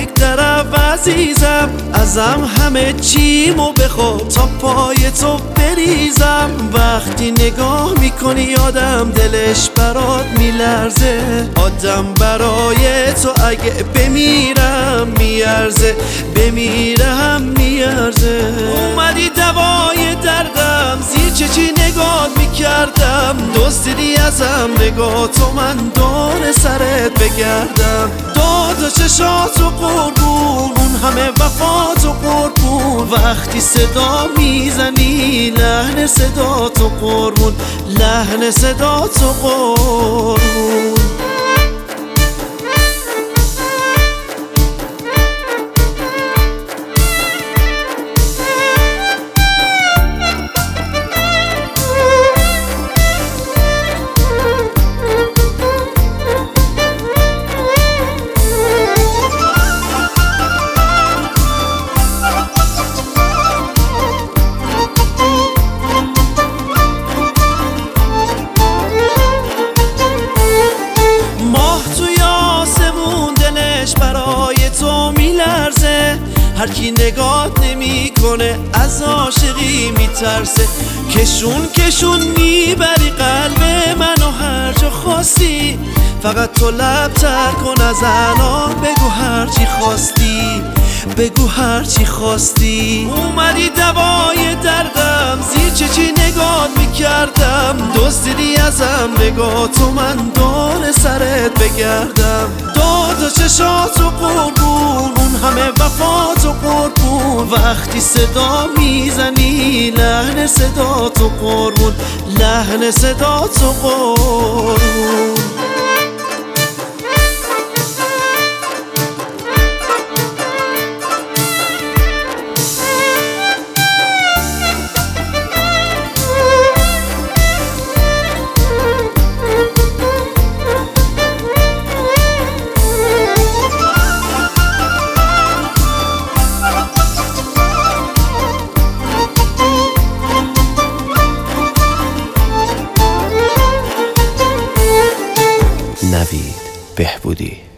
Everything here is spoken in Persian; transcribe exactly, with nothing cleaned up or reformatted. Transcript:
یک طرف عزیزم، ازم همه چیمو بخوا تا پای تو بریزم. وقتی نگاه میکنی آدم دلش برات میلرزه، آدم برای تو اگه بمیرم میارزه، بمیرم میارزه. اومدی دوای دردم، زیر چشی نگاه میکردم، دزدیدی ازم نگاه تو، من دور سرت بگردم. داد و چشات و قربون، اون همه وفات و قربون، وقتی صدا میزنی لحن صدا تو قربون، لحن صدا تو قربون. برای تو میلرزه، هر کی نگات نمیکنه از عاشقی میترسه. کشون کشون میبری قلب منو هر جا خواستی، فقط تو لب تر کن از الان، بگو هر چی خواستی، بگو هر چی خواستی. اومدی دوای دردم، زیر چشی نگات میکردم، دزدیدی ازم نگاه تو، من دور سرت بگردم. داد و چشات و قربون، اون همه وفات و قربون، وقتی صدا میزنی لحن صدا تو قربون، لحن صدا تو قربون. نوید بهبودی.